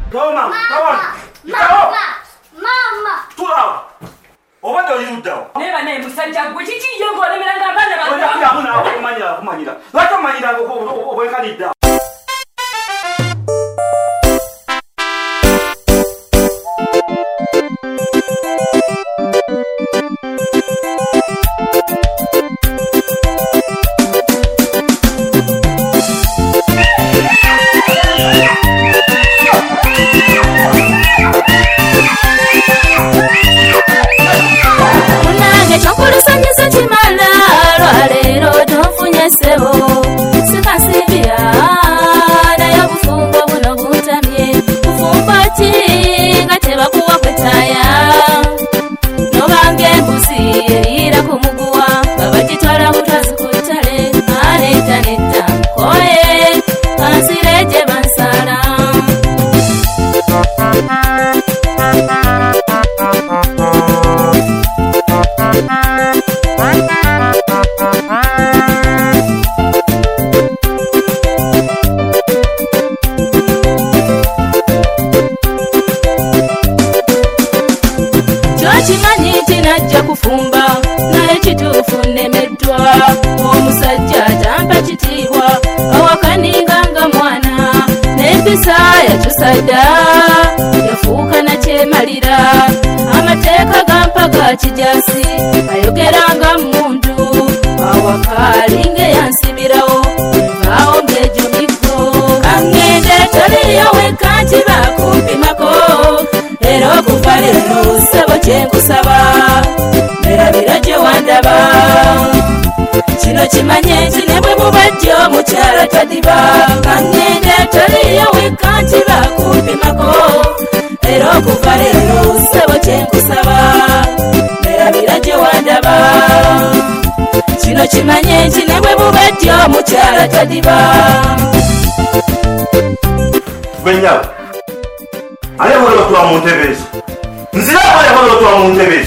Toma, Mama. Tula. Obanda yuda. Neba ne musajja gwe kiki yongo lemeranga abana ba. Oya kumanyira. Lwaki omanyira obwekalidda. Najja kufumba naye kituufu nemeddwa omusajja atampa kitiibwa awakaninganga mwana n'empisa yakyusadda yafuuka nakyemalira amateeka gampa ga kijasi ayogeranga muntu awakaalinga yansibirawo nvaawo ng'egyo miggo kaŋŋende toliyo wekka nti bakumpimako era okuva leero ssebo kyenkusaba nerabira gye wandaba kino kimanye nti ne bwe mubajja omukyala tadiba kaŋŋende toliyo wekka nti bakumpimako era okuva leero ssebo kyenkusaba nerabira gye wandaba kino kimanye nti ne bwe mubajja omukyala tadiba Benyawo. Ale wolo twa Montevez. Nzira ale wolo twa Montevez.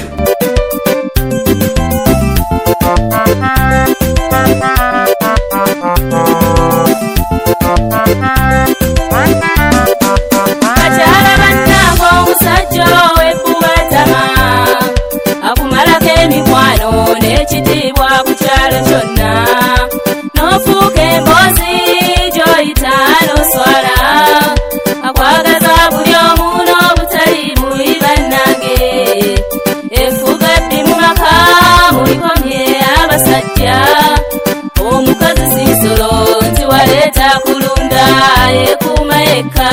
Kachala bannango omusajja w'ebbubatama akumalako emikwano n'ekitiibwa ku kyalo kyonna n'ofuuka emboozi gy'oyita n'oswala akwagaza buli omu n'obutali buli bannange efuga ebbi mu maka mulikomye abasajja omukazi sinsolo nti waleeta kulunda yekuuma yekka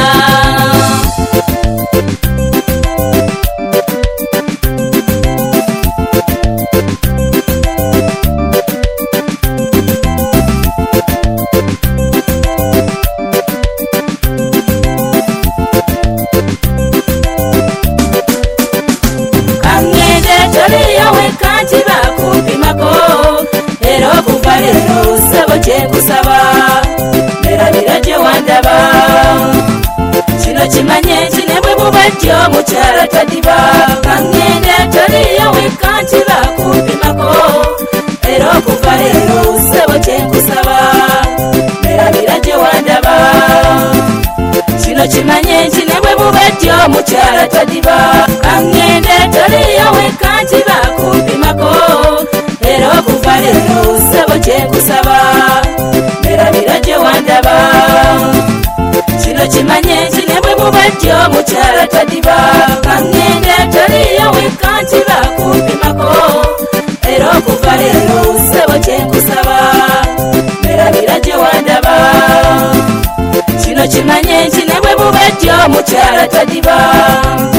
kyenkusaba nerabira gye wandaba kino kimanye nti ne bwe mubajja omukyala tadiba kaŋŋende toliyo wekka nti bakumpimako era okuva leero ssebo kyenkusaba nerabira gye wandaba kino kimanye nti ne bwe mubajja omukyala tadiba kaŋŋende toliyo wekka nti bakumpimako era okuva leero ssebo kyenkusaba nerabira gye wandaba kino kimanye nti ne bwe mubajja omukyala tadiba kaŋŋende toliyo wekka nti bakumpimako era okuva leero ssebo kyenkusaba nerabira gye wandaba kino kimanye nti ne bwe mubajja omukyala tadiba